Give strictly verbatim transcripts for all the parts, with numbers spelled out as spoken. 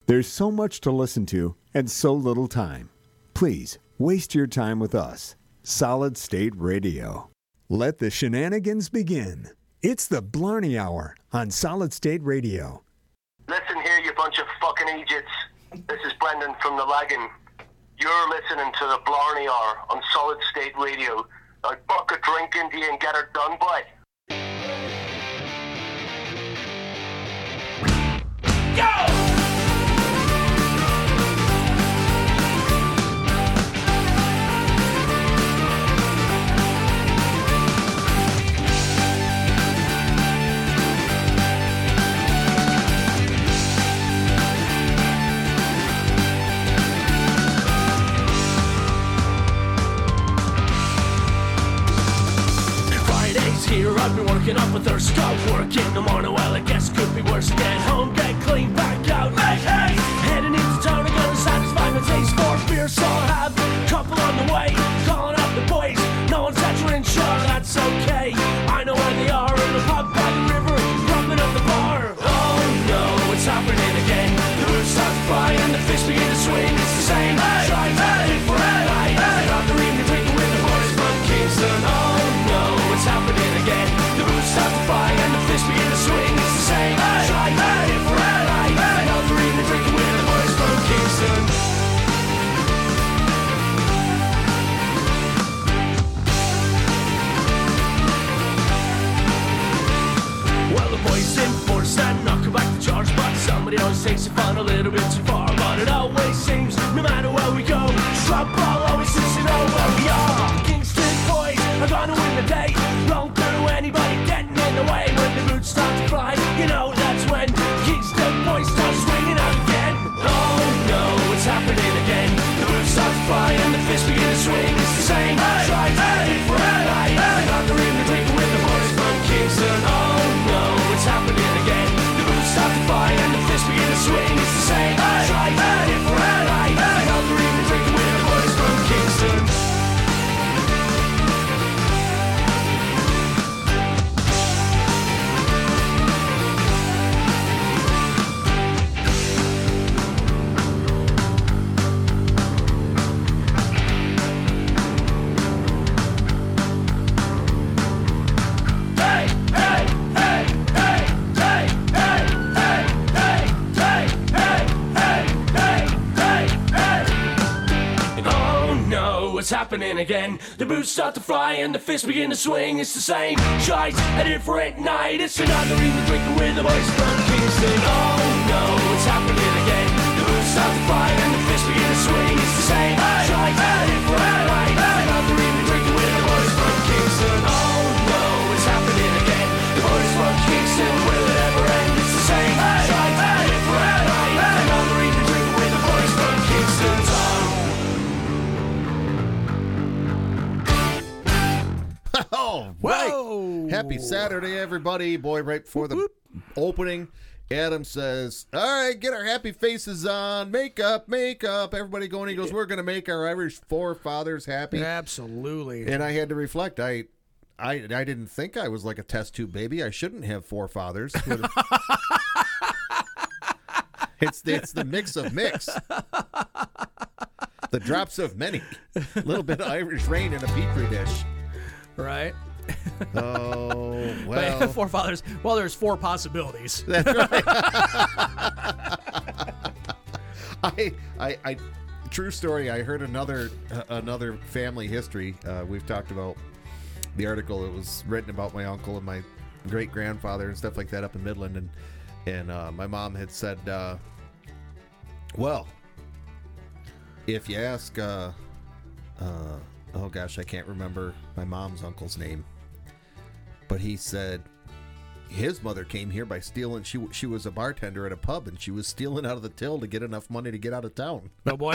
There's so much to listen to and so little time. Please, waste your time with us. Solid State Radio. Let the shenanigans begin. It's the Blarney Hour on Solid State Radio. Listen here, you bunch of fucking idiots. This is Brendan from the Lagan. You're listening to the Blarney Hour on Solid State Radio. Now buck a drink into you and get her done, boy. Go! Here I've been working up a thirst, stop work in the morning. Well, I guess could be worse. Get home, get clean, back out, hey, hey. Heading into town, I'm gonna satisfy my taste for beer, so I'll have a couple on the way. Calling up the boys, no one's answering, sure, that's okay. I know where they are, in the pub by the river, rubbing up the bar. Oh no, it's happening again. The roof starts to fly and the fish begin to swing. It's the same, hey, try hey, hey, for a night. Hey. After evening drinking with the boys from Kingston. Oh no, it's happening again. The roof starts to fly and the fish begin to swing. It's the same. Hey, try hey, for a night. Hey. After evening drinking with the boys from Kingston. Well, the boys enforce that knock back the charge, but somebody always takes it fun a little bit too far. But it always seems, no matter where we go, drop ball always seems to know where we are. Kingston boys are gonna win the day. Won't go to anybody getting in the way. When the boots start to fly, you know that's when Kingston boys start swinging out again. Oh no, it's happening again. The boots start to fly and the fish begin to swing. It's the same. Hey, try hey, for a night. Hey. After evening drinking with the boys from Kingston. Oh no, it's happening again. The boots start to fly and the fish begin to swing. It's the same. Hey, try hey, for a night. Hey. After evening drinking with the boys from Kingston. It's happening again. The boots start to fly and the fish begin to swing. It's the same shite, a different night. It's another evening drinking with the boys from Kingston. Oh no, it's happening again. The boots start to fly and the fish begin to swing. It's the same shite, a different night. Another evening drinking with the boys from Kingston. Oh no, it's happening again. The boys from Kingston, will it ever end? It's the same shite, a different night. Another evening drinking with the boys from Kingston. Oh, right. Whoa. Happy Saturday, everybody. Boy, right before the whoop, whoop. opening, Adam says, all right, get our happy faces on. Makeup, makeup. Everybody going. He goes, we're going to make our Irish forefathers happy. Absolutely. And I had to reflect. I I, I didn't think I was like a test tube baby. I shouldn't have forefathers. it's, it's the mix of mix. The drops of many. A little bit of Irish rain in a petri dish. Right. Oh, well. But forefathers, well, there's four possibilities. That's right. I, I, I, true story. I heard another, uh, another family history. Uh, we've talked about the article. It was written about my uncle and my great grandfather and stuff like that up in Midland. And, and, uh, my mom had said, uh, well, if you ask, uh, uh, oh gosh, I can't remember my mom's uncle's name, but he said his mother came here by stealing. She she was a bartender at a pub, and she was stealing out of the till to get enough money to get out of town. Oh boy!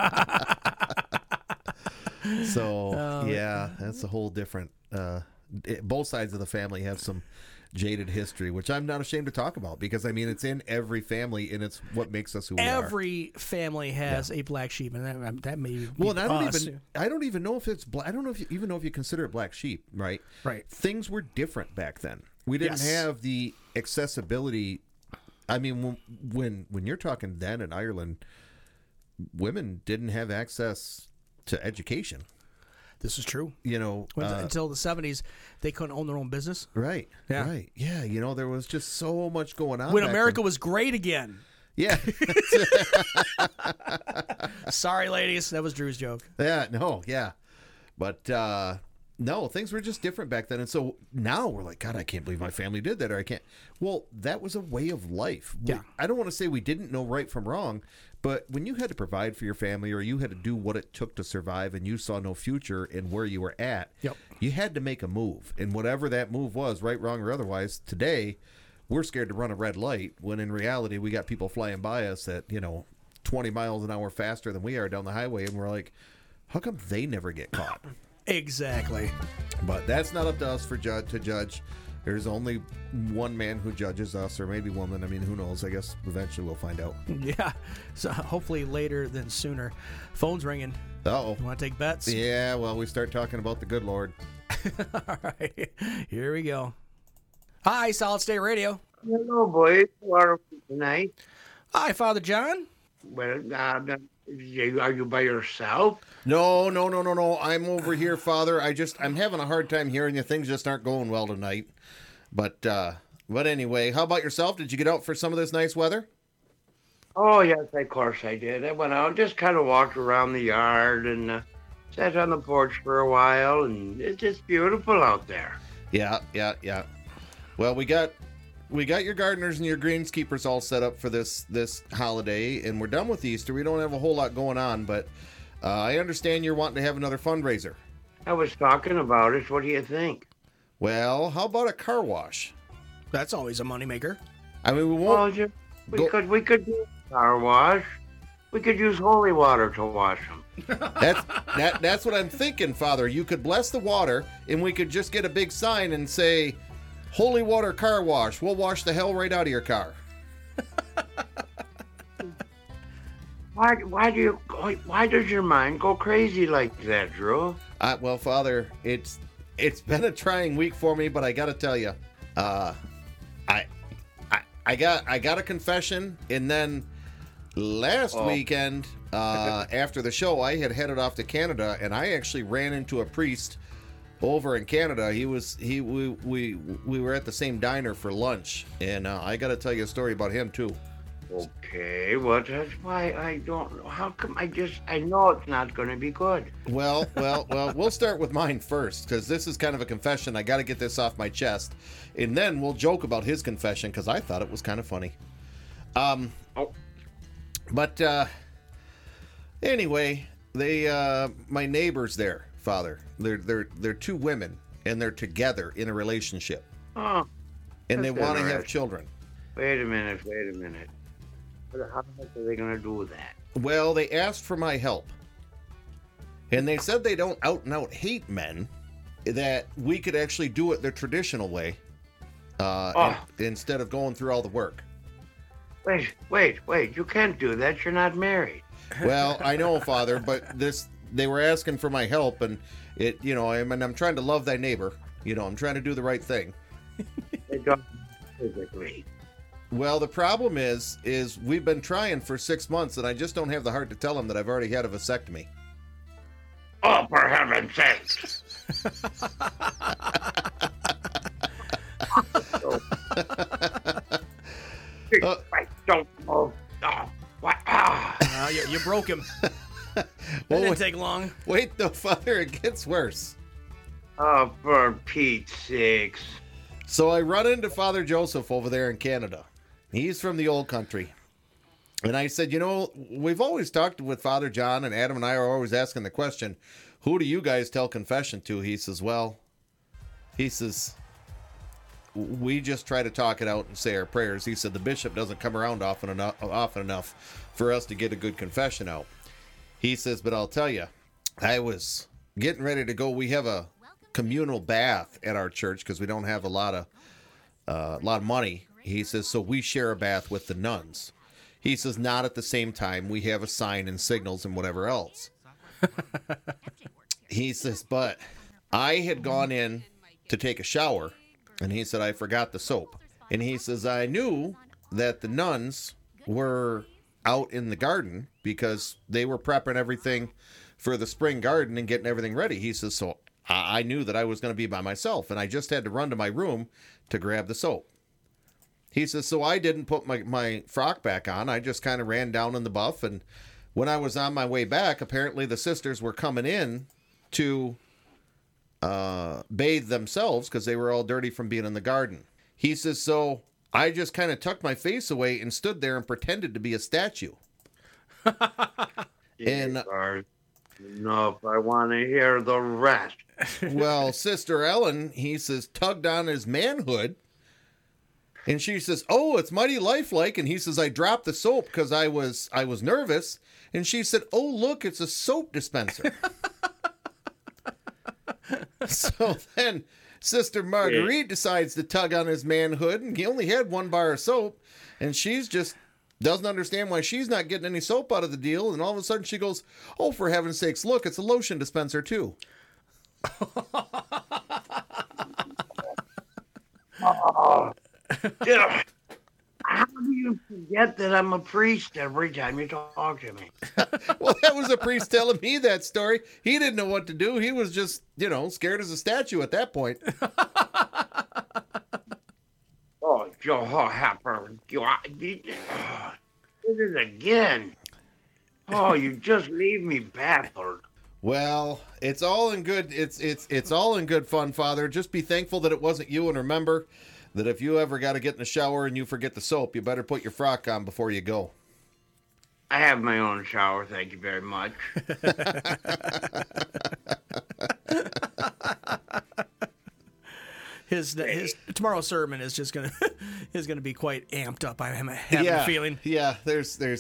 So uh, yeah, that's a whole different. Uh, it, both sides of the family have some jaded history, which I'm not ashamed to talk about because I mean it's in every family and it's what makes us who we every are. Every family has yeah. a black sheep, and that, that may be well. And I don't us. even I don't even know if it's black. I don't know if you even know if you consider it black sheep, right? Right. Things were different back then. We didn't yes. have the accessibility I mean, when, when when you're talking then in Ireland, women didn't have access to education. This is true. You know, When, uh, until the seventies, they couldn't own their own business. right? Yeah. Right. Yeah. You know, there was just so much going on When back America then. was great again. Yeah. Sorry, ladies. That was Drew's joke. Yeah. No. Yeah. But uh, no, things were just different back then, and so now we're like, God, I can't believe my family did that, or I can't. Well, that was a way of life. We- Yeah. I don't want to say we didn't know right from wrong, but when you had to provide for your family, or you had to do what it took to survive, and you saw no future in where you were at, Yep. you had to make a move, and whatever that move was, right, wrong, or otherwise, today we're scared to run a red light when in reality we got people flying by us at, you know, twenty miles an hour faster than we are down the highway, and we're like, how come they never get caught? Exactly. But that's not up to us for judge to judge. There's only one man who judges us, or maybe woman. I mean, who knows? I guess eventually we'll find out. Yeah. So hopefully later than sooner. Phone's ringing. Uh-oh. You want to take bets? Yeah, well, we start talking about the good Lord. All right. Here we go. Hi, Solid State Radio. Hello, boys. How are you tonight? Hi, Father John. Well, uh, you- are you by yourself? No, no, no, no, no. I'm over here, Father. I just, I'm having a hard time hearing you. Things just aren't going well tonight. But, uh, but anyway, how about yourself? Did you get out for some of this nice weather? Oh, yes, of course I did. I went out, just kind of walked around the yard and uh, sat on the porch for a while, and it's just beautiful out there. Yeah, yeah, yeah. Well, we got we got your gardeners and your greenskeepers all set up for this this holiday, and we're done with Easter. We don't have a whole lot going on, but uh, I understand you're wanting to have another fundraiser. I was talking about it. What do you think? Well, how about a car wash? That's always a moneymaker. I mean, we Well, won't. just, we Go- could we could do a car wash. We could use holy water to wash them. That's that. That's what I'm thinking, Father. You could bless the water, and we could just get a big sign and say, "Holy Water Car Wash." We'll wash the hell right out of your car. Why why do you why does your mind go crazy like that, Drew? Uh, well, Father, it's it's been a trying week for me, but I got to tell you, uh, I, I I got I got a confession, and then last Oh. weekend uh, after the show, I had headed off to Canada, and I actually ran into a priest over in Canada. He was he we we we were at the same diner for lunch, and uh, I got to tell you a story about him too. Okay, well that's why I don't know. How come I just I know it's not going to be good. Well, well, well, we'll start with mine first, because this is kind of a confession. I got to get this off my chest, and then we'll joke about his confession, because I thought it was kind of funny. Um, Oh. but uh, anyway, they uh, my neighbors there, Father. They're they're they're two women, and they're together in a relationship, Oh, and they That's want to have interesting. children. wait a minute, wait a minute. How the heck are they going to do that? Well, they asked for my help. And they said they don't out and out hate men, that we could actually do it the traditional way uh, Oh. in- instead of going through all the work. Wait, wait, wait. You can't do that. You're not married. Well, I know, Father, but this they were asking for my help, and it, you know, I mean, I'm trying to love thy neighbor. You know, I'm trying to do the right thing. They don't physically. Well, the problem is, is we've been trying for six months, and I just don't have the heart to tell them that I've already had a vasectomy. Oh, for heaven's sakes. Uh, I don't know. Oh, what? Ah. Uh, you, you broke him. That Well, didn't wait, take long. wait, no, Father, it gets worse. Oh, for Pete's sakes. So I run into Father Joseph over there in Canada. He's from the old country. And I said, you know, we've always talked with Father John, and Adam and I are always asking the question, who do you guys tell confession to? He says, well, he says, we just try to talk it out and say our prayers. He said the bishop doesn't come around often enough, often enough for us to get a good confession out. He says, but I'll tell you, I was getting ready to go. We have a communal bath at our church because we don't have a lot of uh, a lot of money. He says, so we share a bath with the nuns. He says, not at the same time. We have a sign and signals and whatever else. He says, but I had gone in to take a shower, and he said, I forgot the soap. And he says, I knew that the nuns were out in the garden because they were prepping everything for the spring garden and getting everything ready. He says, so I I knew that I was going to be by myself, and I just had to run to my room to grab the soap. He says, so I didn't put my, my frock back on. I just kind of ran down in the buff, and when I was on my way back, apparently the sisters were coming in to uh, bathe themselves because they were all dirty from being in the garden. He says, so I just kind of tucked my face away and stood there and pretended to be a statue. And no, if I want to hear the rest. well, Sister Ellen, he says, tugged on his manhood. And she says, oh, it's mighty lifelike. And he says, I dropped the soap because I was I was nervous. And she said, oh, look, it's a soap dispenser. So then Sister Marguerite decides to tug on his manhood. And he only had one bar of soap. And she's just doesn't understand why she's not getting any soap out of the deal. And all of a sudden she goes, oh, for heaven's sakes, look, it's a lotion dispenser too. Oh, yeah. How do you forget that I'm a priest every time you talk to me? Well, that was a priest telling me that story. He didn't know what to do. He was just, you know, scared as a statue at that point. Oh, Joe Happer, you did it again. Oh, you just leave me baffled. Well, it's all in good. It's it's it's all in good fun, Father. Just be thankful that it wasn't you, and remember that if you ever got to get in the shower and you forget the soap, you better put your frock on before you go. I have my own shower, thank you very much. His his tomorrow's sermon is just gonna is gonna be quite amped up. I have a yeah, feeling. Yeah, there's there's.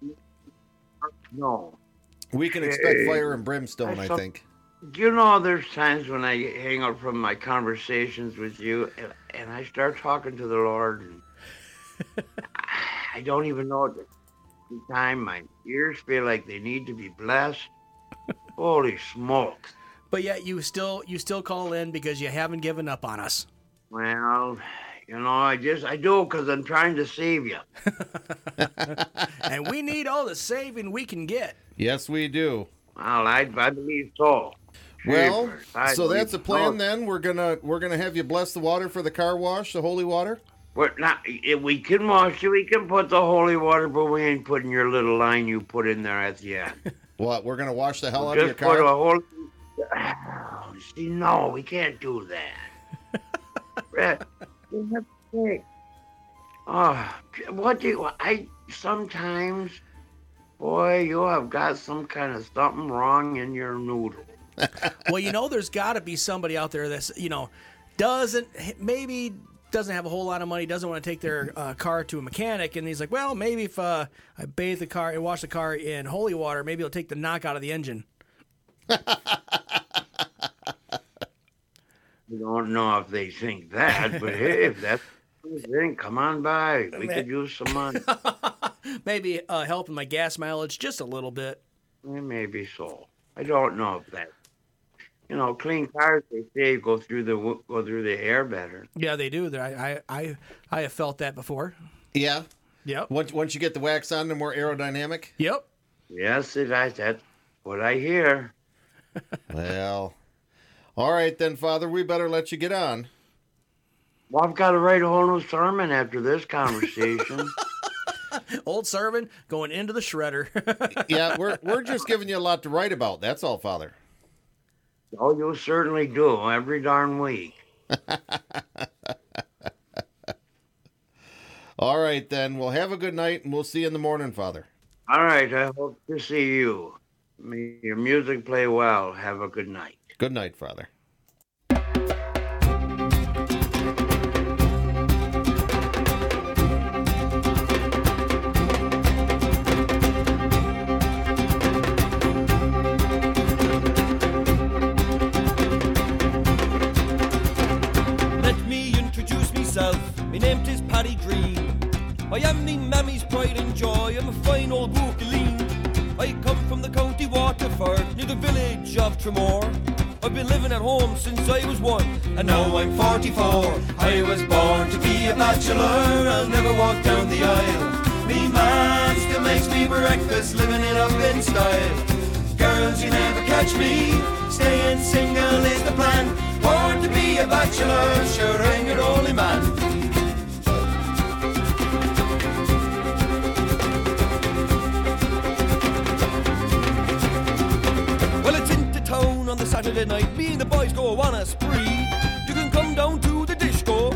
No. We can expect fire and brimstone, I, I saw, think. You know, there's times when I hang up from my conversations with you, and, and I start talking to the Lord, and I don't even know at the time my ears feel like they need to be blessed. Holy smokes! But yet you still you still call in because you haven't given up on us. Well, you know, I just I do because I'm trying to save you. And we need all the saving we can get. Yes, we do. Well, I, I believe so. Well, I so that's a plan so. then. We're gonna we're gonna have you bless the water for the car wash, the holy water. We're not. If we can wash it, we can put the holy water, but we ain't putting your little line you put in there at the end. What? We're gonna wash the hell we'll out of your just put car. a whole. Oh, see, no, we can't do that. Brett, you have to think. Oh, what do you, I sometimes, boy, you have got some kind of something wrong in your noodle. Well, you know, there's got to be somebody out there that's, you know, doesn't, maybe doesn't have a whole lot of money, doesn't want to take their uh, car to a mechanic, and he's like, well, maybe if uh, I bathe the car and wash the car in holy water, maybe it'll take the knock out of the engine. I don't know if they think that, but hey, if that's what they think, come on by. We could use some money. Maybe uh, helping my gas mileage just a little bit. Maybe so. I don't know if that. You know, clean cars, they say, go through the go through the air better. Yeah, they do. I I I, I have felt that before. Yeah. Yep. Once once you get the wax on, they're more aerodynamic. Yep. Yes, it, I, that's what I hear. Well, all right then, Father. We better let you get on. Well, I've got to write a whole new sermon after this conversation. Old sermon going into the shredder. Yeah, we're we're just giving you a lot to write about. That's all, Father. Oh, you certainly do, every darn week. All right, then. Well, have a good night, and we'll see you in the morning, Father. All right, I hope to see you. May your music play well. Have a good night. Good night, Father. My name is Paddy Green. I am me mammy's pride and joy. I'm a fine old Bookaleen. I come from the county Waterford, near the village of Tremor. I've been living at home since I was one, and now I'm forty-four. I was born to be a bachelor, I'll never walk down the aisle. Me man still makes me breakfast, living it up in style. Girls, you never catch me, staying single is the plan. Born to be a bachelor, sure I'm your only man. Well, it's into town on the Saturday night, me and the boys go on a spree. You can come down to the disco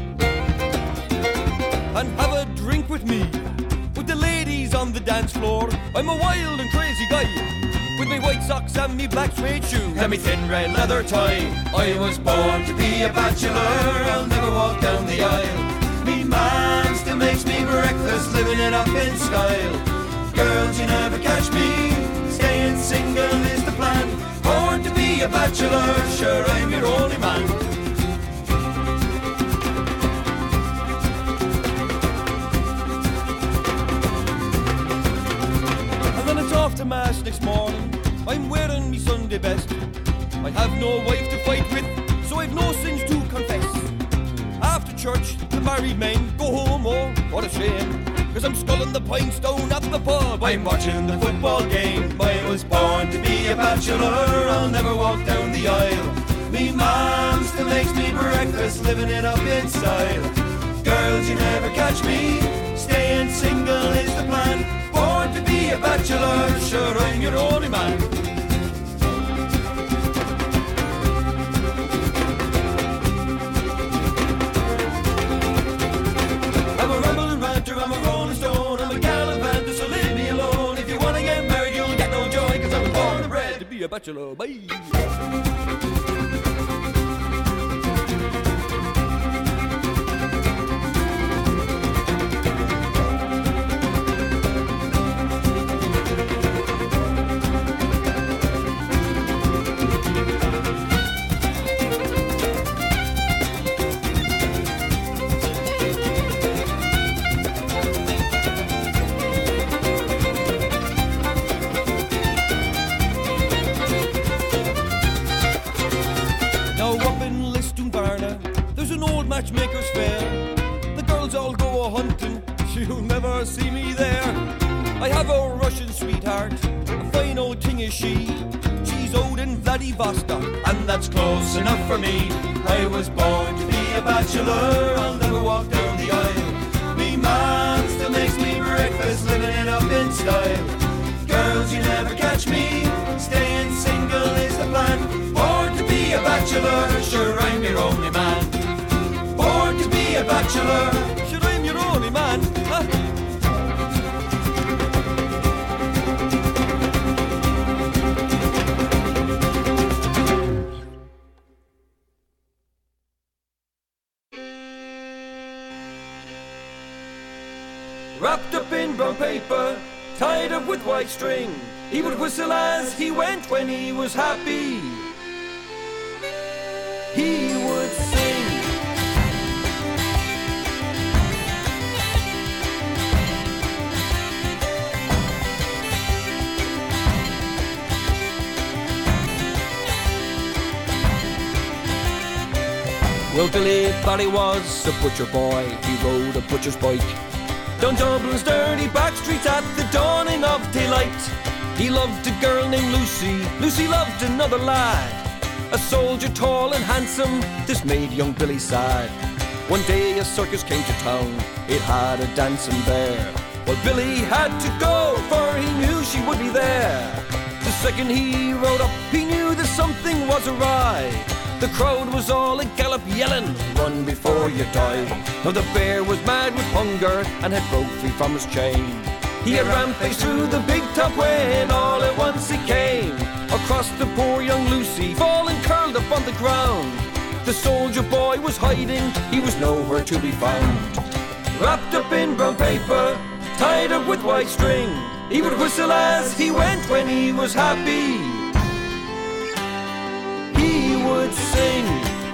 and have a drink with me, with the ladies on the dance floor. I'm a wild and crazy guy, with me white socks and me black suede shoes and me thin red leather tie. I was born to be a bachelor, I'll never walk down the aisle. Me man still makes me breakfast, living it up in style. Girls, you never catch me, staying single is the plan. Born to be a bachelor, sure I'm your only man. Off to mass next morning, I'm wearing me Sunday best. I have no wife to fight with, so I've no sins to confess. After church, the married men go home, oh, what a shame, cause I'm sculling the pints down at the pub. I'm watching the football game. I was born to be a bachelor, I'll never walk down the aisle. Me mom still makes me breakfast, living it up in style. Girls, you never catch me, staying single is the plan. Born to be a bachelor, sure I'm your only man. I'm a rambling ranter, I'm a rolling stone, I'm a gallivanter, so leave me alone. If you wanna get married, you'll get no joy, cause I was born and bred to be a bachelor. Bye. Matchmaker's fair, the girls all go a-hunting, you'll never see me there. I have a Russian sweetheart, a fine old thing is she. She's out in Vladivostok, and that's close enough for me. I was born to be a bachelor, I'll never walk down the aisle. Me man still makes me breakfast, living it up in style. Girls, you never catch me, staying single is the plan. Born to be a bachelor, sure I'm your only man. Born to be a bachelor, sure I'm your only man. Huh? Wrapped up in brown paper, tied up with white string, he would whistle as he went when he was happy. He would sing. Well, Billy Barry was a butcher boy, he rode a butcher's bike down Dublin's dirty back streets at the dawning of daylight. He loved a girl named Lucy, Lucy loved another lad, a soldier tall and handsome, this made young Billy sad. One day a circus came to town, it had a dancing bear. Well, Billy had to go, for he knew she would be there. The second he rode up, he knew that something was awry. The crowd was all a gallop yelling, run before you die. Now the bear was mad with hunger and had broke free from his chain. He had rampaged through the big top when all at once he came across the poor young Lucy, fallen curled up on the ground. The soldier boy was hiding, he was nowhere to be found. Wrapped up in brown paper, tied up with white string, he would whistle as he went when he was happy. He would sing.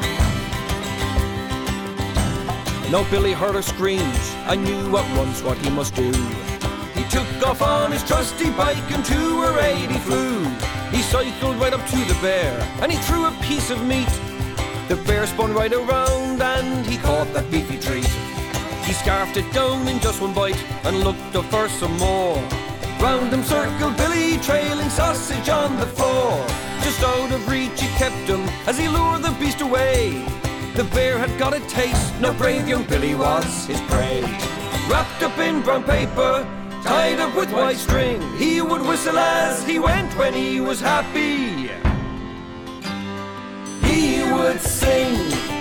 Now Billy heard her screams and knew at once what he must do. He took off on his trusty bike and to her aid he flew. He cycled right up to the bear, and he threw a piece of meat. The bear spun right around and he caught that beefy treat. He scarfed it down in just one bite and looked up for some more. Round him circled Billy, trailing sausage on the floor. Just out of reach he kept him as he lured the beast away. The bear had got a taste, no brave young Billy was his prey. Wrapped up in brown paper, tied up with white string, he would whistle as he went when he was happy. He would sing.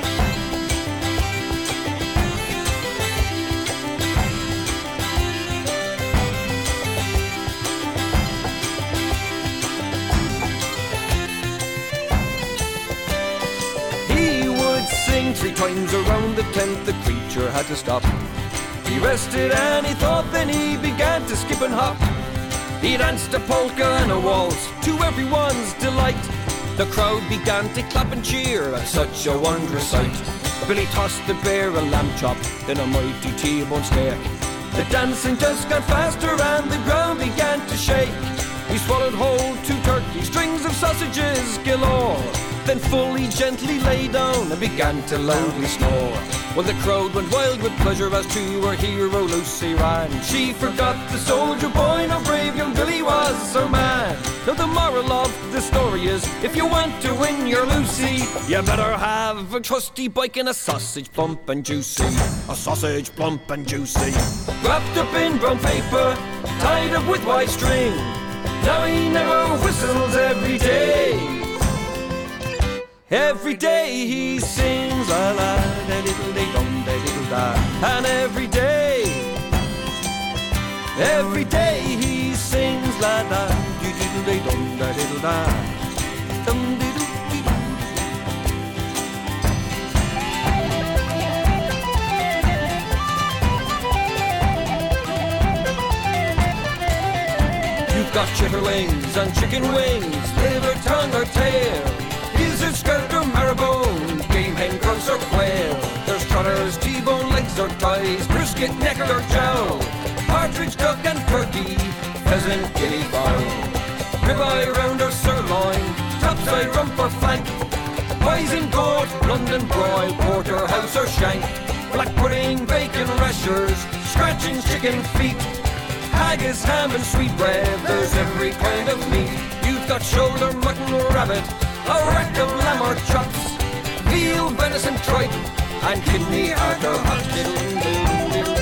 He would sing three times around the tent, the creature had to stop. He rested and he thought, then he began to skip and hop. He danced a polka and a waltz to everyone's delight. The crowd began to clap and cheer at such a wondrous sight. Billy tossed the bear a lamb chop, then a mighty T-bone steak. The dancing just got faster and the ground began to shake. He swallowed whole two turkey strings of sausages galore, then fully gently lay down and began to loudly snore. Well, the crowd went wild with pleasure as to our hero Lucy ran. She forgot the soldier boy, no brave young Billy was her man. Now the moral of the story is, if you want to win your Lucy, you better have a trusty bike and a sausage plump and juicy. A sausage plump and juicy. Wrapped up in brown paper, tied up with white string. Now he never whistles every day. Every day he sings la la da diddle day dum da diddle da. And every day, every day he sings la la diddle day dum da diddle da. Dum diddle diddle. You've got chitterlings and chicken wings, liver, tongue or tail, gizzard, skirt or marrowbone, game hen, grouse or quail. There's trotters, T-bone, legs or thighs, brisket, neck or jowl, partridge, duck and turkey, pheasant, guinea fowl, ribeye, round or sirloin, topside, rump or flank, poison, goat, London broil, porterhouse or shank, black pudding, bacon, rashers, scratchings, chicken feet, haggis, ham and sweetbread. There's every kind of meat. You've got shoulder, mutton or rabbit, a rack of lamb or chops, veal, venison, tripe, and kidney, heart or hot diddle diddle diddle.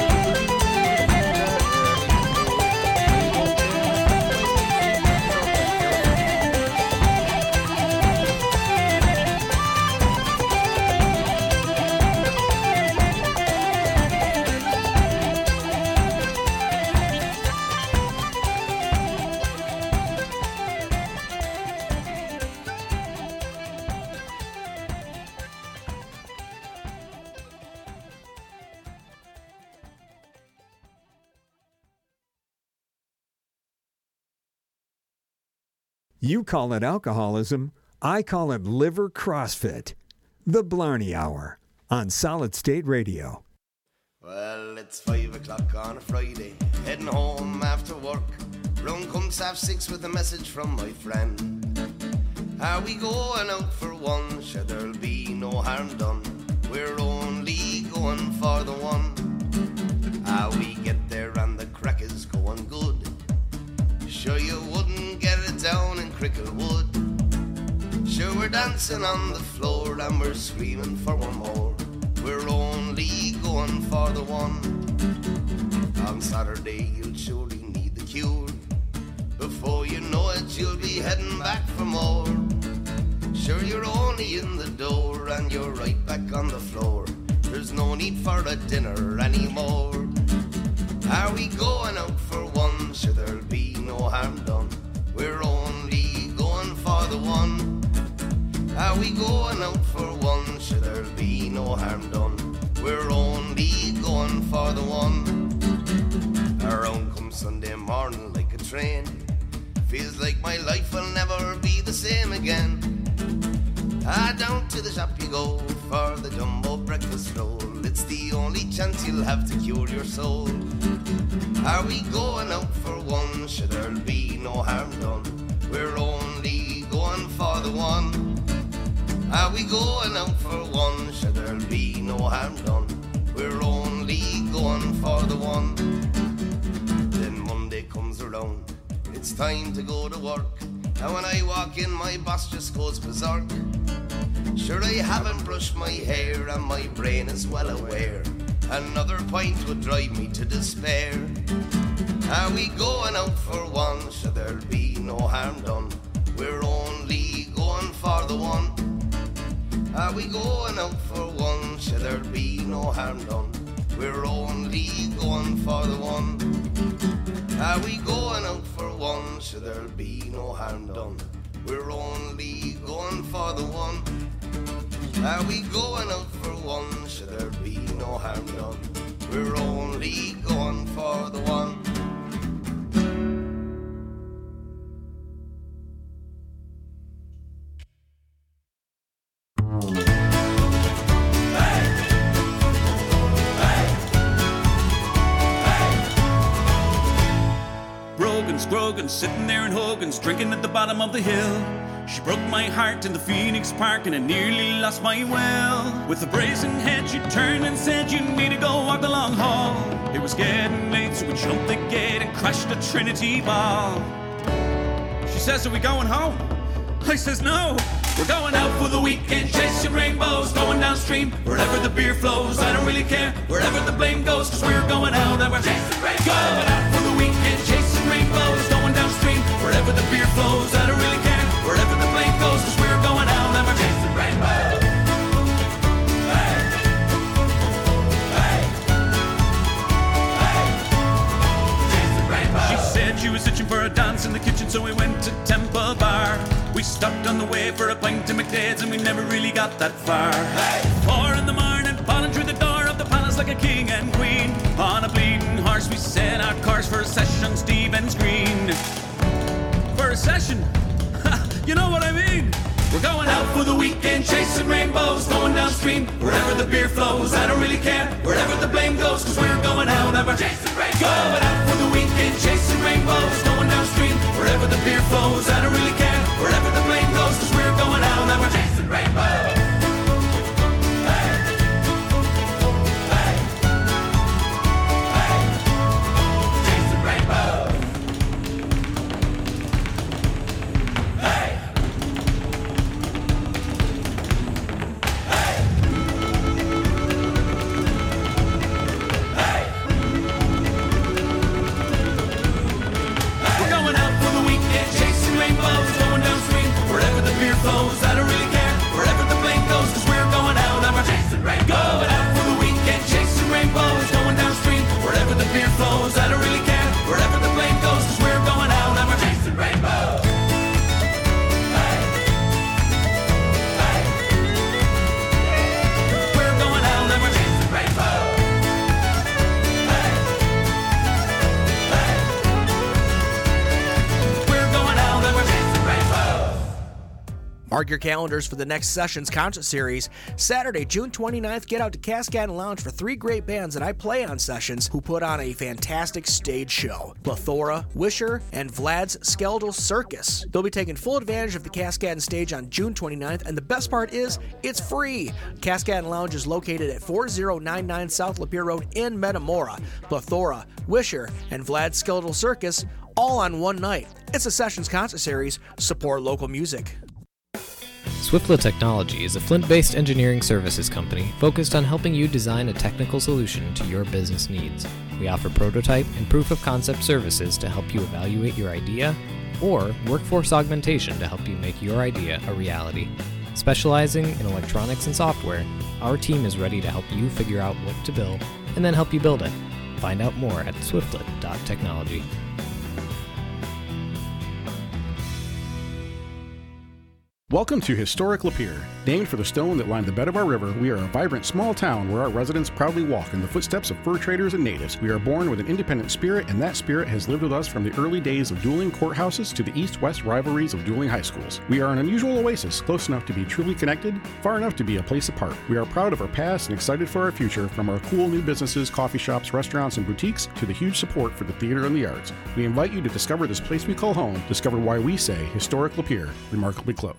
You call it alcoholism, I call it liver CrossFit. The Blarney Hour on Solid State Radio. Well, it's five o'clock on a Friday, heading home after work. Round comes half six with a message from my friend. Are we going out for one? Sure, there'll be no harm done. We're only going for the one. Ah, we get there and the crack is going good. Sure you wouldn't get it down in Cricklewood. Sure we're dancing on the floor and we're screaming for one more. We're only going for the one. On Saturday you'll surely need the cure. Before you know it you'll be heading back for more. Sure you're only in the door and you're right back on the floor. There's no need for a dinner anymore. Are we going out for one? Sure there'll be no harm done. We're only going for the one. Are we going out for one? Sure there'll be no harm done. We're only going for the one. Around comes Sunday morning like a train. Feels like my life will never be the same again. Ah, down to the shop you go for the jumbo breakfast roll. It's the only chance you'll have to cure your soul. Are we going out for one? Sure there'll be no harm done. We're only we going out for one? Sure, there'll be no harm done. We're only going for the one. Then Monday comes around, it's time to go to work. And when I walk in, my boss just goes berserk. Sure, I haven't brushed my hair and my brain is well aware another pint would drive me to despair. Are we going out for one? Sure, there'll be no harm done. We're only going for the one. Are we going out for one? Sure, there'll be no harm done. We're only going for the one. Are we going out for one? Sure, there'll be no harm done. We're only going for the one. Are we going out for one? Sure, there'll be no harm done. We're only going for the one. Brogan's, Grogan's, sitting there in Hogan's, drinking at the bottom of the hill. She broke my heart in the Phoenix Park and I nearly lost my will. With a brazen head she turned and said, you need to go walk the long hall. It was getting late so we jumped the gate and crashed the Trinity Ball. She says, are we going home? I says, no. We're going out for the weekend, chasing rainbows, going downstream, wherever the beer flows. I don't really care, wherever the blame goes, cause we're going out and we're chasing rainbows. Going out for the weekend, chasing rainbows, going downstream, wherever the beer flows. I don't really care, wherever the blame goes, cause we're going out and we're chasing rainbows. Hey. Hey. Hey. Chasing rainbows. She said she was itching for a dance in the kitchen, so we went to Temple Bar. We stopped on the way for a pint to McDade's and we never really got that far. Hey. Four in the morning, falling through the door of the palace like a king and queen. On a bleeding horse we set our course for a session, Stevens Green. For a session? You know what I mean? We're going out for the weekend, chasing rainbows, going downstream, wherever the beer flows. I don't really care, wherever the blame goes, cause we're going out and we're chasing rainbows. Going out for the weekend, chasing rainbows, going downstream, wherever the beer flows. I don't really care, wherever the blame goes, cause we're going out and we're chasing rainbows. I don't really care, wherever the blame goes, cause we're going out and we're chasing rainbows. Going out for the weekend, chasing rainbows, going downstream, wherever the beer flows. I don't really care, wherever the blame goes, cause we're going out and we're chasing rainbows. Hey. Hey. We're going out and we're chasing rainbows. Hey. Hey. We're going out and we're chasing rainbows. Mark your calendars for the next Sessions concert series. Saturday, June twenty-ninth, get out to Cascade Lounge for three great bands that I play on Sessions who put on a fantastic stage show. Plethora, Wisher, and Vlad's Skeletal Circus. They'll be taking full advantage of the Cascade stage on June twenty-ninth, and the best part is, it's free. Cascade Lounge is located at four oh nine nine South Lapeer Road in Metamora. Plethora, Wisher, and Vlad's Skeletal Circus, all on one night. It's a Sessions concert series. Support local music. Swiftlet Technology is a Flint-based engineering services company focused on helping you design a technical solution to your business needs. We offer prototype and proof of concept services to help you evaluate your idea, or workforce augmentation to help you make your idea a reality. Specializing in electronics and software, our team is ready to help you figure out what to build and then help you build it. Find out more at swiftlet dot technology. Welcome to Historic Lapeer. Named for the stone that lined the bed of our river, we are a vibrant small town where our residents proudly walk in the footsteps of fur traders and natives. We are born with an independent spirit, and that spirit has lived with us from the early days of dueling courthouses to the east-west rivalries of dueling high schools. We are an unusual oasis, close enough to be truly connected, far enough to be a place apart. We are proud of our past and excited for our future, from our cool new businesses, coffee shops, restaurants, and boutiques, to the huge support for the theater and the arts. We invite you to discover this place we call home, discover why we say Historic Lapeer, remarkably close.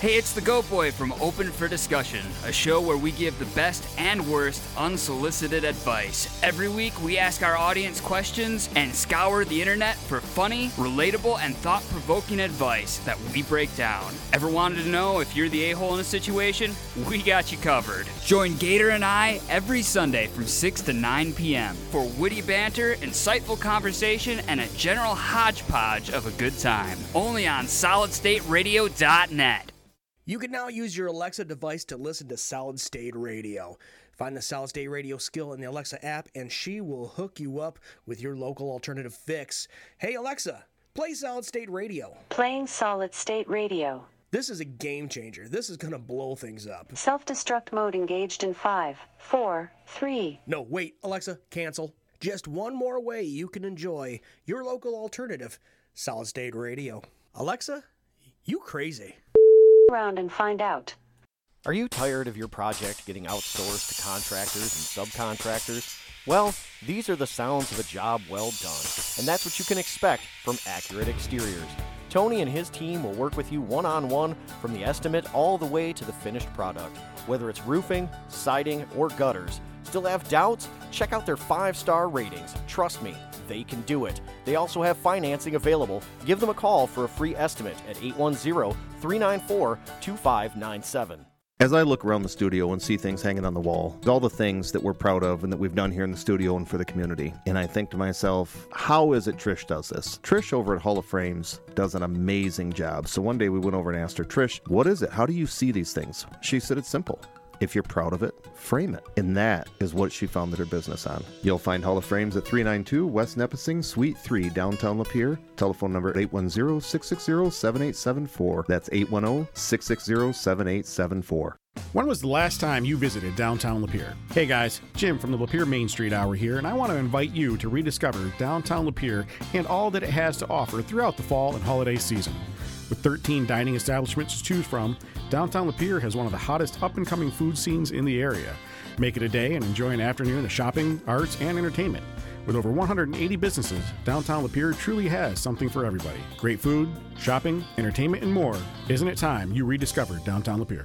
Hey, it's the Goat Boy from Open for Discussion, a show where we give the best and worst unsolicited advice. Every week, we ask our audience questions and scour the internet for funny, relatable, and thought-provoking advice that we break down. Ever wanted to know if you're the a-hole in a situation? We got you covered. Join Gator and I every Sunday from six to nine p.m. for witty banter, insightful conversation, and a general hodgepodge of a good time. Only on solid state radio dot net. You can now use your Alexa device to listen to Solid State Radio. Find the Solid State Radio skill in the Alexa app, and she will hook you up with your local alternative fix. Hey, Alexa, play Solid State Radio. Playing Solid State Radio. This is a game changer. This is going to blow things up. Self-destruct mode engaged in five, four, three. No, wait, Alexa, cancel. Just one more way you can enjoy your local alternative, Solid State Radio. Alexa, you crazy. Around and find out. Are you tired of your project getting outsourced to contractors and subcontractors? Well, these are the sounds of a job well done, and that's what you can expect from Accurate Exteriors. Tony and his team will work with you one-on-one from the estimate all the way to the finished product. Whether it's roofing, siding, or gutters, still have doubts? Check out their five-star ratings. Trust me, they can do it. They also have financing available. Give them a call for a free estimate at eight one zero, three nine four, two five nine seven. As I look around the studio and see things hanging on the wall, all the things that we're proud of and that we've done here in the studio and for the community, and I think to myself, how is it Trish does this? Trish over at Hall of Frames does an amazing job. So one day we went over and asked her, Trish, what is it? How do you see these things? She said it's simple. If you're proud of it, frame it. And that is what she founded her business on. You'll find Hall of Frames at three ninety-two West Nipissing, Suite three, downtown Lapeer. Telephone number eight one zero, six six zero, seven eight seven four. That's eight one zero, six six zero, seven eight seven four. When was the last time you visited downtown Lapeer? Hey guys, Jim from the Lapeer Main Street Hour here, and I want to invite you to rediscover downtown Lapeer and all that it has to offer throughout the fall and holiday season. With thirteen dining establishments to choose from, downtown Lapeer has one of the hottest up-and-coming food scenes in the area. Make it a day and enjoy an afternoon of shopping, arts, and entertainment. With over one hundred eighty businesses, downtown Lapeer truly has something for everybody. Great food, shopping, entertainment, and more. Isn't it time you rediscovered downtown Lapeer?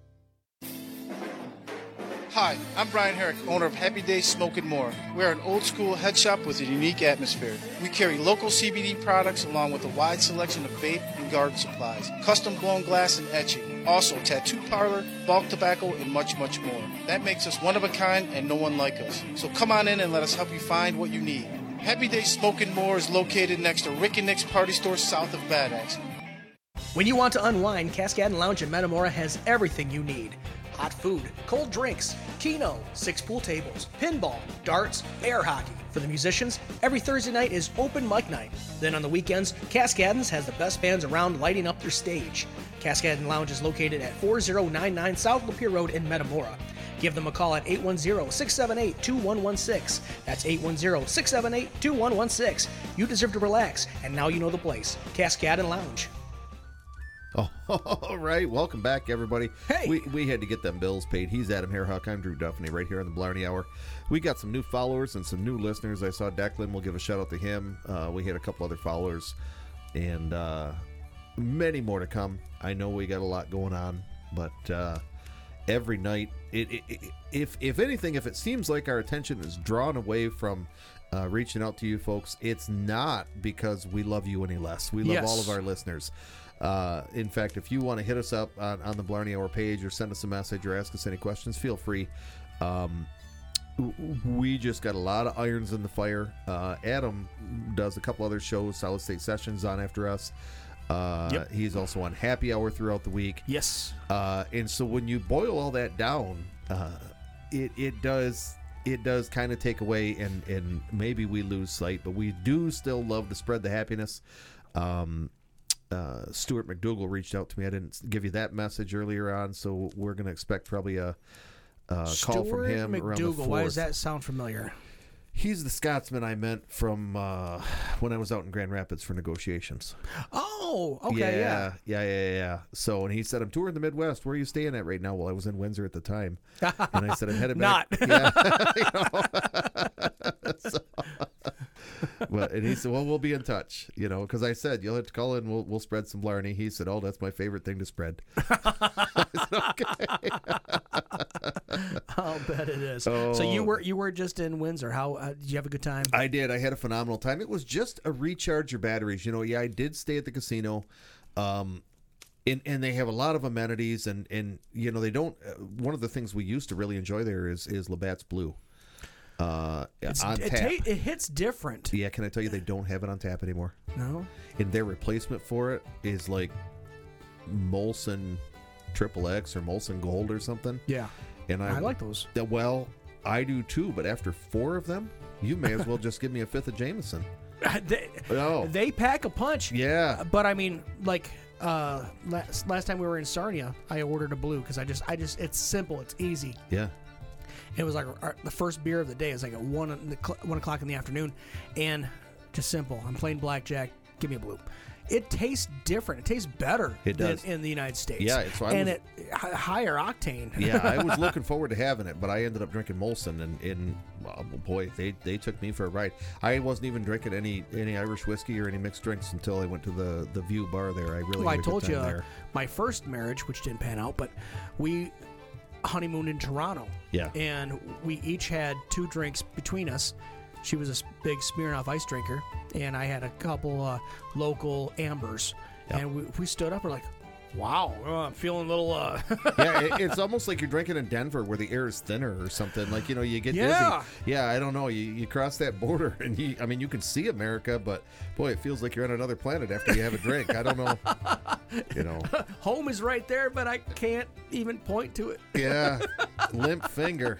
Hi, I'm Brian Herrick, owner of Happy Days Smoke and More. We're an old-school head shop with a unique atmosphere. We carry local C B D products along with a wide selection of vape and garden supplies, custom-blown glass and etching, also tattoo parlor, bulk tobacco, and much, much more. That makes us one of a kind and no one like us. So come on in and let us help you find what you need. Happy Days Smoke and More is located next to Rick and Nick's Party Store south of Bad Axe. When you want to unwind, Cascadon Lounge in Metamora has everything you need. Hot food, cold drinks, keno, six pool tables, pinball, darts, air hockey. For the musicians, every Thursday night is open mic night. Then on the weekends, Cascadon's has the best bands around lighting up their stage. Cascadon Lounge is located at four zero nine nine South Lapeer Road in Metamora. Give them a call at eight one zero, six seven eight, two one one six. That's eight one zero, six seven eight, two one one six. You deserve to relax, and now you know the place. Cascadon Lounge. Oh, all right. Welcome back, everybody. Hey. We, we had to get them bills paid. He's Adam Hairhawk. I'm Drew Duffney right here on the Blarney Hour. We got some new followers and some new listeners. I saw Declan. We'll give a shout out to him. Uh, we had a couple other followers and uh, many more to come. I know we got a lot going on, but uh, every night, it, it, it, if, if anything, if it seems like our attention is drawn away from uh, reaching out to you folks, it's not because we love you any less. We love Yes. all of our listeners. Uh, in fact, if you want to hit us up on, on the Blarney Hour page or send us a message or ask us any questions, feel free. Um, we just got a lot of irons in the fire. Uh, Adam does a couple other shows, Solid State Sessions on after us. Uh, Yep. He's also on Happy Hour throughout the week. Yes. Uh, and so when you boil all that down, uh, it, it does it does kind of take away and, and maybe we lose sight, but we do still love to spread the happiness. Um, Uh, Stuart McDougall reached out to me. I didn't give you that message earlier on, so we're going to expect probably a, a call from him Stuart around the McDougall. fourth. Why does that sound familiar? He's the Scotsman I meant from uh, when I was out in Grand Rapids for negotiations. Oh, okay, yeah, yeah, yeah, yeah, yeah. So, and he said, "I'm touring the Midwest. Where are you staying at right now?" Well, I was in Windsor at the time, and I said, "I'm headed back." Not. Yeah. You know? So, Well, and he said, well, we'll be in touch, you know, because I said, you'll have to call in, we'll, we'll spread some Blarney. He said, oh, that's my favorite thing to spread. I said, okay. I'll bet it is. Oh. So you were you were just in Windsor. How uh, did you have a good time? I did. I had a phenomenal time. It was just a recharge your batteries. You know, yeah, I did stay at the casino. Um, and, and they have a lot of amenities. And, and you know, they don't. Uh, one of the things we used to really enjoy there is, is Labatt's Blue. Uh, It's, on it, tap. ta- it hits different. Yeah, can I tell you they don't have it on tap anymore? No. And their replacement for it is like Molson Triple X or Molson Gold or something. Yeah. And I, I like those. Uh, Well, I do too, but after four of them, you may as well just give me a fifth of Jameson. they, Oh. they pack a punch. Yeah. But I mean, like uh, last last time we were in Sarnia, I ordered a blue because I just I just it's simple, it's easy. Yeah. It was like our, the first beer of the day. It was like at one in the cl- one o'clock in the afternoon, and just simple. I'm playing blackjack. Give me a blue. It tastes different. It tastes better It than does. in the United States. Yeah, so I and was- it h- higher octane. Yeah, I was looking forward to having it, but I ended up drinking Molson, and, and oh boy, they, they took me for a ride. I wasn't even drinking any, any Irish whiskey or any mixed drinks until I went to the, the View Bar there. I really Well, I had a good told time you uh, there. my first marriage, which didn't pan out, but we honeymooned in Toronto. Yeah. And we each had two drinks between us. She was a s- big Smirnoff ice drinker, and I had a couple uh, local ambers. And we, we stood up, we're like, wow, uh, I'm feeling a little... Uh... Yeah, it, it's almost like you're drinking in Denver where the air is thinner or something. Like, you know, you get Yeah. dizzy. Yeah, I don't know. You, you cross that border, and you, I mean, you can see America, but boy, it feels like you're on another planet after you have a drink. I don't know. You know. Home is right there, but I can't even point to it. Yeah, limp finger.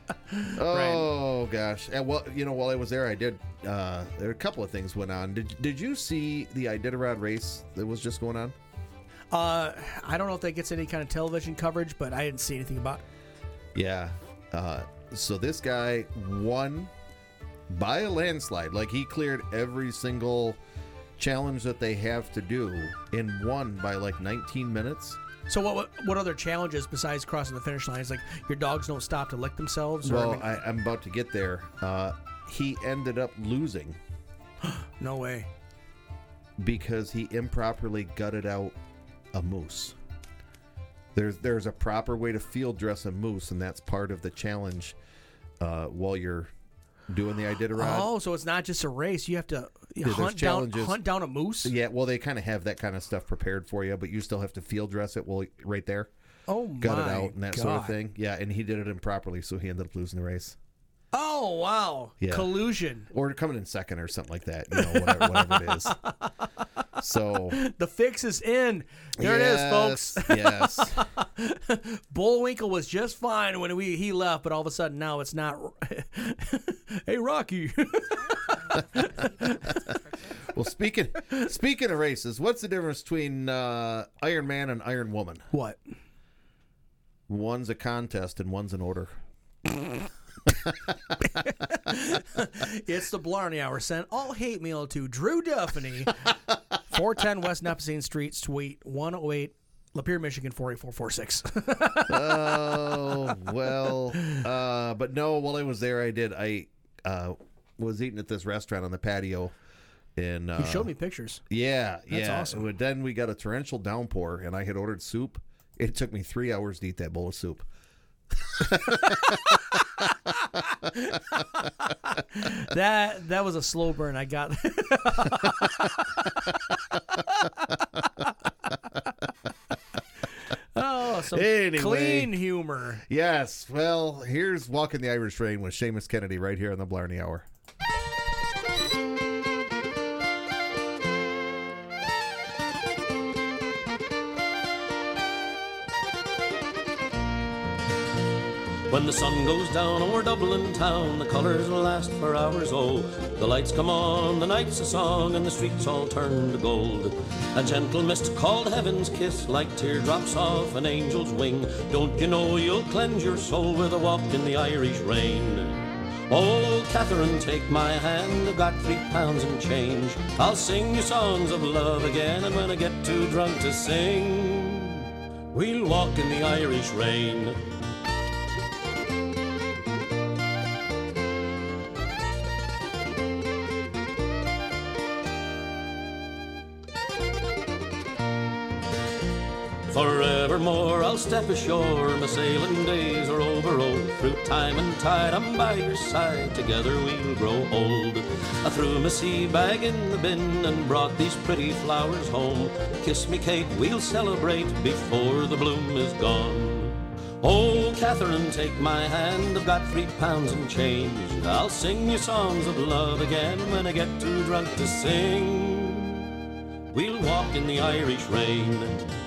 Oh gosh. And well, you know, while I was there, I did. Uh, there were a couple of things went on. Did Did you see the Iditarod race that was just going on? Uh, I don't know if that gets any kind of television coverage, but I didn't see anything about it. Yeah. Uh, so this guy won by a landslide. Like he cleared every single challenge that they have to do and won by like nineteen minutes. So what, what what other challenges besides crossing the finish line? Is like your dogs don't stop to lick themselves? Or, Well, I mean- I, I'm about to get there. Uh, he ended up losing no way. because he improperly gutted out a moose. There's there's a proper way to field dress a moose, and that's part of the challenge uh, while you're doing the Iditarod. Oh, so it's not just a race. You have to Yeah, there's hunt down challenges. hunt down a moose. Yeah, well, they kind of have that kind of stuff prepared for you, but you still have to field dress it well, right there. Oh Gut it my out and that sort of God. thing. Yeah, and he did it improperly, so he ended up losing the race. Oh wow, Yeah. collusion. Or coming in second or something like that, you know, whatever, whatever it is. So The fix is in. There Yes, it is, yes. folks. Bullwinkle was just fine when we he left, but all of a sudden now it's not. Hey, Rocky. Well, speaking speaking of races, what's the difference between uh, Iron Man and Iron Woman? What? One's a contest and one's an order. It's the Blarney Hour. Send all hate mail to Drew Duffany, four ten West Nipissing Street, Suite one oh eight, Lapeer, Michigan, four eight four four six. Oh, well. Uh, but no, while I was there, I did. I uh, was eating at this restaurant on the patio. And, uh, You showed me pictures. Yeah, That's yeah. awesome. But then we got a torrential downpour, and I had ordered soup. It took me three hours to eat that bowl of soup. that that was a slow burn. I got. Oh, some Anyway. clean humor. Yes. Well, here's Walking the Irish Train with Seamus Kennedy right here on the Blarney Hour. When the sun goes down o'er Dublin town, the colours will last for hours, oh. The lights come on, the night's a song, and the streets all turn to gold. A gentle mist called Heaven's Kiss, like teardrops off an angel's wing. Don't you know you'll cleanse your soul with a walk in the Irish rain? Oh, Catherine, take my hand, I've got three pounds and change. I'll sing you songs of love again, and when I get too drunk to sing, we'll walk in the Irish rain. Forevermore I'll step ashore, my sailing days are over, oh. Through time and tide I'm by your side, together we'll grow old. I threw my sea bag in the bin and brought these pretty flowers home. Kiss me, Kate, we'll celebrate before the bloom is gone. Oh, Catherine, take my hand, I've got three pounds and change. I'll sing you songs of love again when I get too drunk to sing. We'll walk in the Irish rain.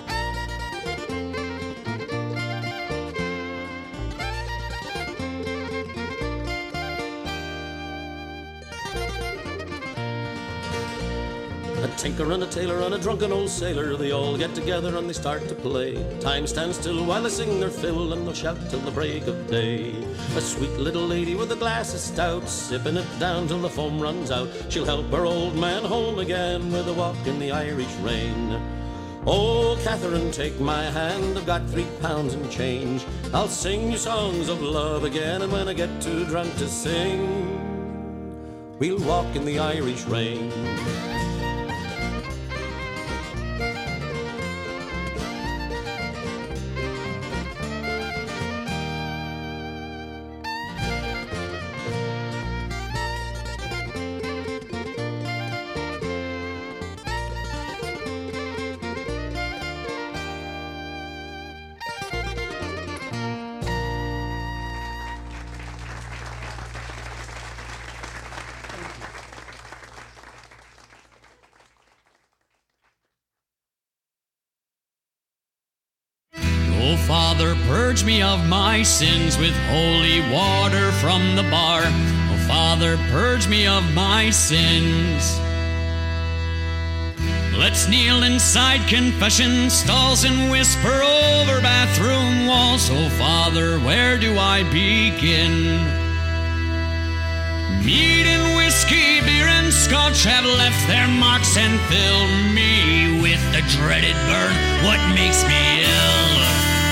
A tinker and a tailor and a drunken old sailor, they all get together and they start to play. Time stands still while they sing their fill and they'll shout till the break of day. A sweet little lady with a glass of stout, sipping it down till the foam runs out. She'll help her old man home again with a walk in the Irish rain. Oh, Catherine, take my hand, I've got three pounds and change. I'll sing you songs of love again, and when I get too drunk to sing, we'll walk in the Irish rain. Oh, Father, purge me of my sins with holy water from the bar. Oh, Father, purge me of my sins. Let's kneel inside confession stalls and whisper over bathroom walls. Oh, Father, where do I begin? Mead and whiskey, beer and scotch have left their marks and filled me with the dreaded burn. What makes me ill?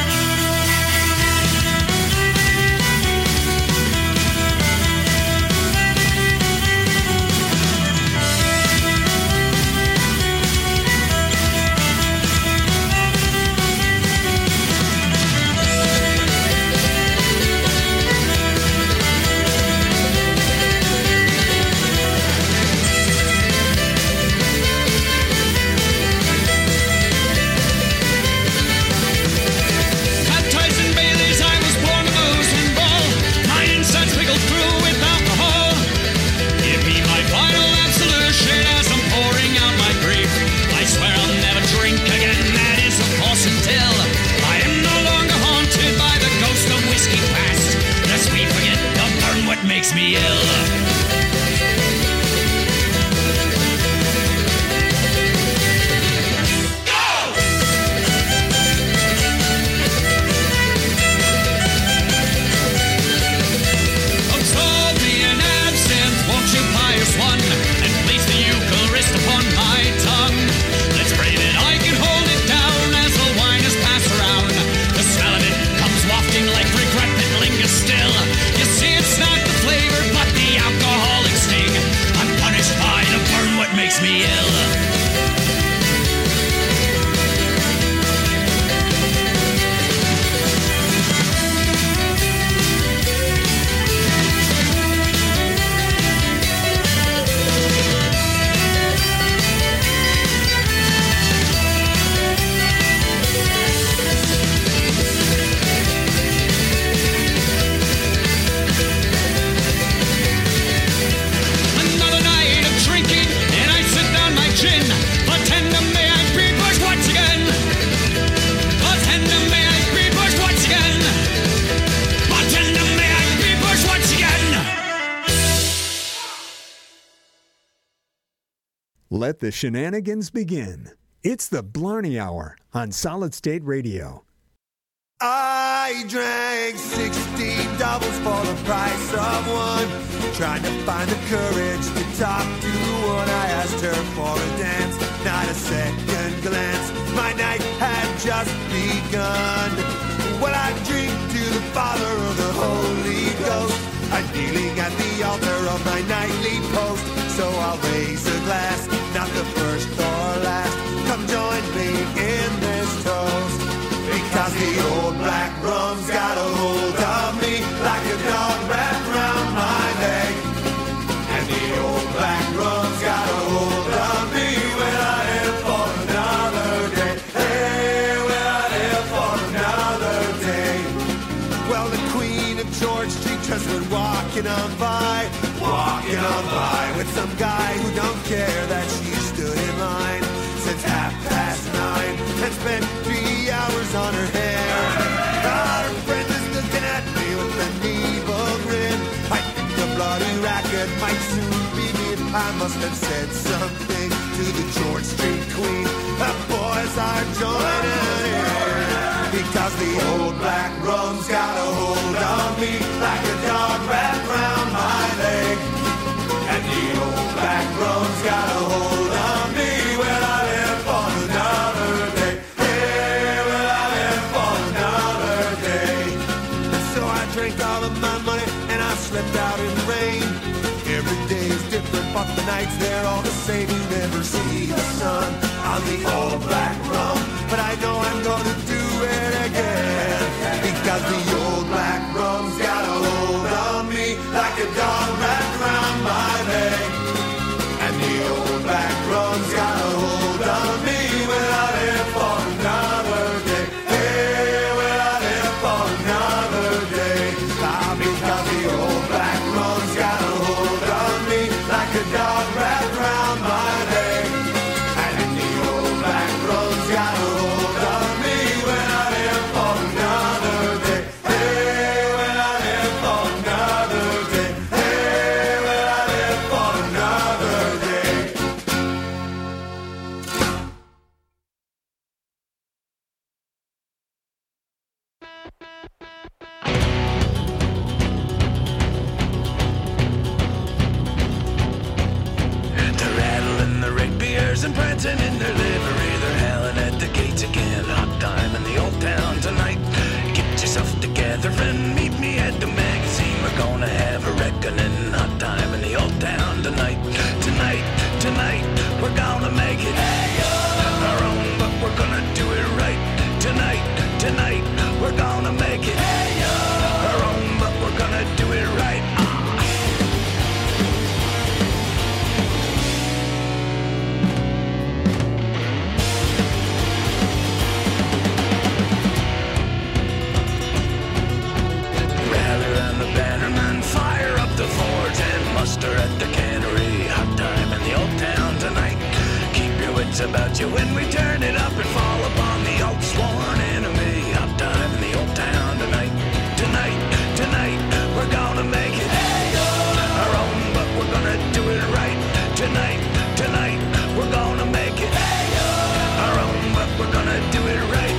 Makes me ill. Makes me ill. Another night of drinking, and I sit down my chin. Bartender, may I be pushed once again? Bartender, may I be pushed once again? Bartender, may I be pushed once again? Let the shenanigans begin. It's the Blarney Hour on Solid State Radio. I drank sixty doubles for the price of one. Trying to find the courage to talk to one. I asked her for a dance, not a second glance. My night had just begun. Well, I drink to the Father of the Holy Ghost. I'm kneeling at the altar of my nightly post. So I'll raise a glass, not the first or last. Come join me in this toast. walking on by with some guy who don't care that she stood in line since half past nine and spent three hours on her hair. Our friend is looking at me with an evil grin. I think the bloody racket might soon begin. I must have said something to the George Street Queen. The boys are joining in because the old black rum's got a hold on me like a dog wrapped round my leg. And the old black rum's got a hold on me when I live for another day. Hey, when I live for another day. And so I drank all of my money and I slept out in the rain. Every day is different, but the nights they're all the same. You never see the sun on the old black rum, but I know I'm gonna do it again because the old black rum's got a hold on me like a dog wrapped around my leg. And the old black rum's got a hold on me when I live for another day. Hey, when I live for another day. Ah, because the old black rum's got a hold on me like a dog wrapped around my leg. And the old black rum's got a hold on me when I live for another day. Hey, when I live for another day. Hey, when I live for another day. They're rattling the rapiers and prancing in their livery. They're howling at the gates again. Hot time in the old town tonight. Get yourself together and meet me at the magazine. We're gonna have a reckoning. Hot time in the old town tonight. Tonight, tonight, we're gonna make it our own, but we're gonna do it right. Tonight, tonight, we're gonna make it our own, but we're gonna do it right. Rally around the bannerman, fire up the forge, and muster at the cannery. Hot time in the old town tonight. Keep your wits about you when we turn it up and fall upon the old sworn enemy. Hot time in the old town tonight. Tonight, tonight, we're gonna make it our own, but we're gonna do it right. Tonight, tonight, we're gonna make it our own, but we're gonna do it right.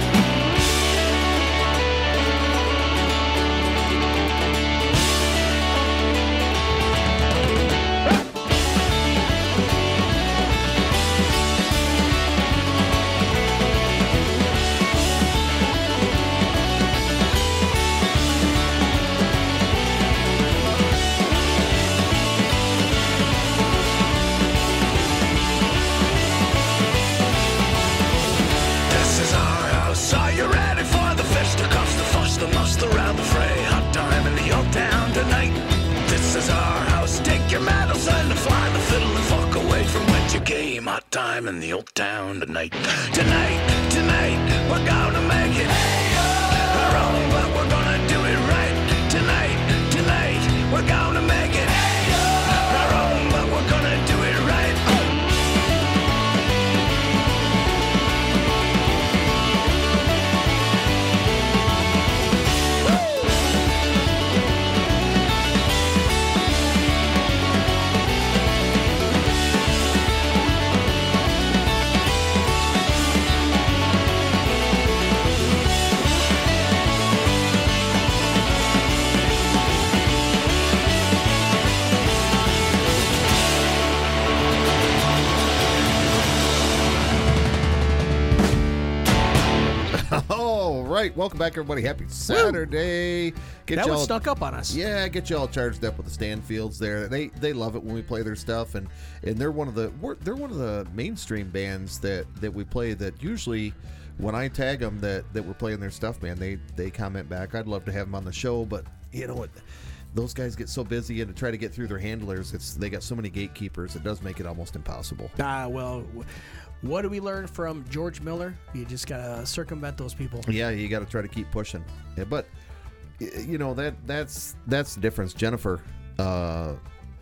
This is our house. Are you ready for the fisticuffs, the fuss, the muss, the round, the fray? Hot time in the old town tonight. This is our house. Take your medals and fly the fiddle and fuck away from whence you came. Hot time in the old town tonight. Tonight, tonight, we're gonna make it our own, but we're gonna do it right. Tonight, tonight, we're gonna make it our own, but we're gonna do it right. All right, welcome back, everybody. Happy Saturday. Get That y'all, one snuck up on us. Yeah, get you all charged up with the Stanfields there. They they love it when we play their stuff, and and they're one of the we're, they're one of the mainstream bands that that we play. That usually, when I tag them that that we're playing their stuff, man, they they comment back. I'd love to have them on the show, but you know what? Those guys get so busy, and to try to get through their handlers, it's they got so many gatekeepers. It does make it almost impossible. Ah, well, what do we learn from George Miller? You just gotta circumvent those people. Yeah, you got to try to keep pushing. Yeah, but y- you know that that's that's the difference. Jennifer, uh,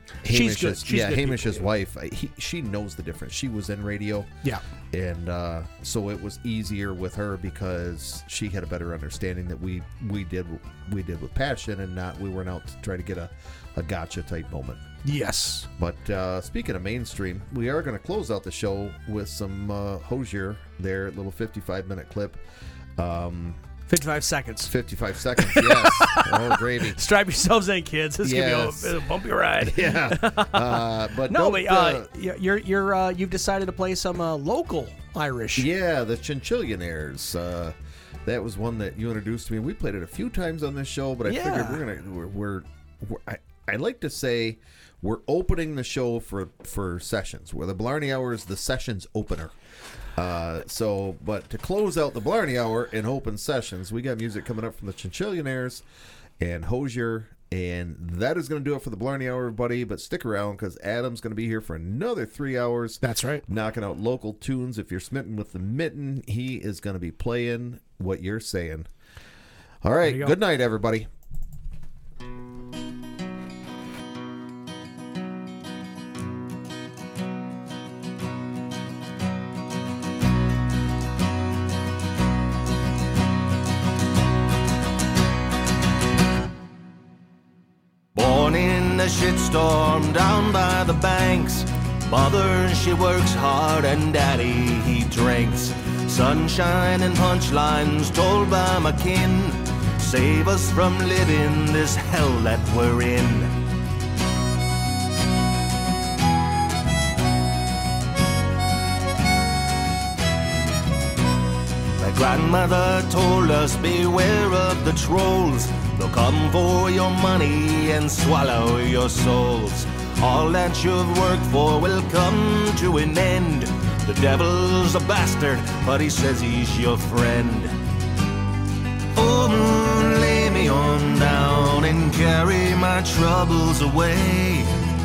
She's good. Hamish's, She's yeah, good Hamish's people, wife. I- He, she knows the difference. She was in radio. Yeah. And uh, so it was easier with her because she had a better understanding that we we did we did with passion and not we weren't out to try to get a, a gotcha type moment. Yes. But uh, speaking of mainstream, we are going to close out the show with some uh, Hosier, their little fifty-five minute clip. Um, fifty-five seconds. fifty-five seconds, yes. Oh, gravy. Strap yourselves in, kids. This is Yes. going to be a, a bumpy ride. Yeah. Uh, but no, don't, but uh, uh, you're you're uh, you've decided to play some uh, local Irish. Yeah, the Chinchillionaires. Uh, that was one that you introduced to me. We played it a few times on this show, but I Yeah. figured we're gonna we're, we're, we're I, I like to say we're opening the show for for sessions. Where the Blarney Hour is the sessions opener. Uh, so, but to close out the Blarney Hour and open sessions, we got music coming up from the Chinchillionaires and Hosier, and that is going to do it for the Blarney Hour, everybody. But stick around because Adam's going to be here for another three hours. That's right. Knocking out local tunes. If you're smitten with the mitten, he is going to be playing what you're saying. All right. you go. Good night, everybody. Born in a shitstorm down by the banks. Mother, she works hard and daddy, he drinks. Sunshine and punchlines told by my kin. Save us from living this hell that we're in. My grandmother told us beware of the trolls. They'll come for your money and swallow your souls. All that you've worked for will come to an end. The devil's a bastard, but he says he's your friend. Oh, moon, lay me on down and carry my troubles away.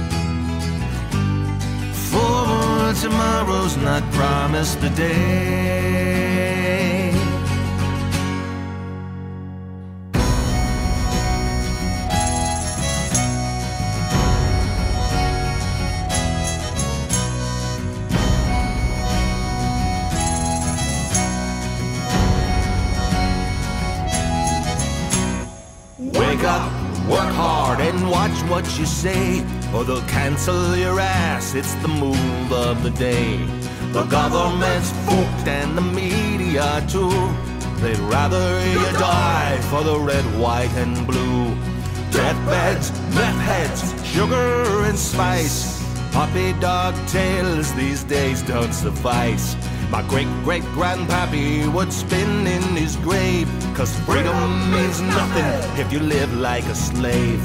For tomorrow's not promised a day. Wake up, work hard, and watch what you say, or they'll cancel your ass. It's the move of the day. The government's fucked and the media too. They'd rather you die for the red, white, and blue. Deathbeds, meth heads, sugar and spice. Puppy dog tails these days don't suffice. My great-great-grandpappy would spin in his grave, 'cause freedom means nothing if you live like a slave.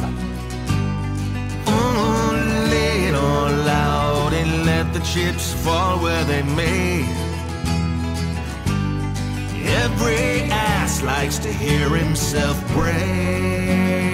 Oh, lay it all out and let the chips fall where they may. Every ass likes to hear himself pray.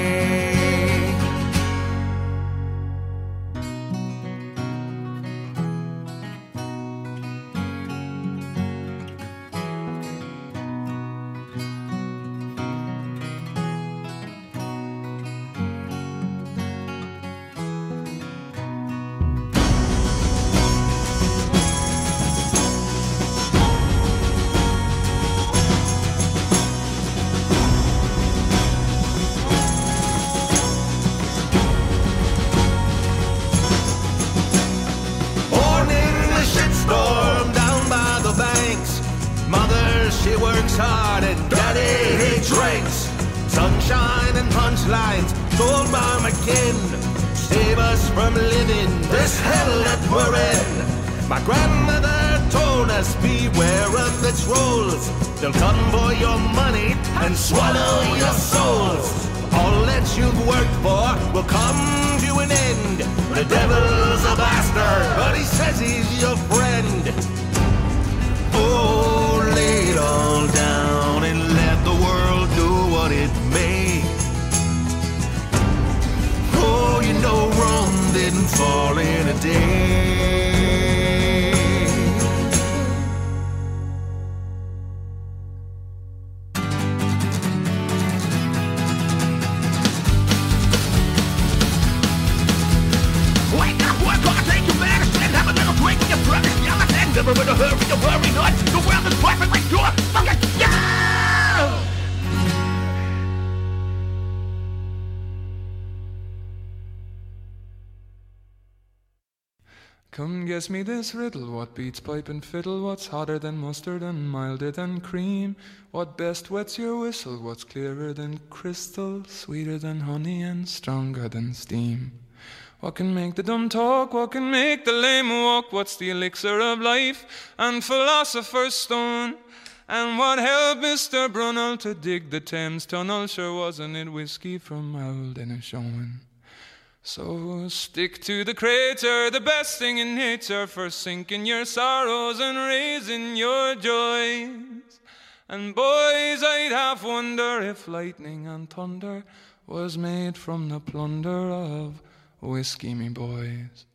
She works hard and daddy, he drinks. Sunshine and punchlines told by my kin. Save us from living this hell that we're in. My grandmother told us beware of the trolls. They'll come for your money and swallow your souls. All that you've worked for will come to an end. The devil's a bastard, but he says he's your friend. Oh, lay it all down and let the world do what it may. Oh, you know Rome didn't fall in a day. Come guess me this riddle, what beats pipe and fiddle, what's hotter than mustard and milder than cream? What best wets your whistle, what's clearer than crystal, sweeter than honey and stronger than steam? What can make the dumb talk, what can make the lame walk, what's the elixir of life and philosopher's stone? And what helped Mister Brunel to dig the Thames Tunnel, sure wasn't it whiskey from Old Inishowen? So stick to the crater, the best thing in nature, for sinking your sorrows and raising your joys. And boys, I'd half wonder if lightning and thunder was made from the plunder of whiskey, me boys.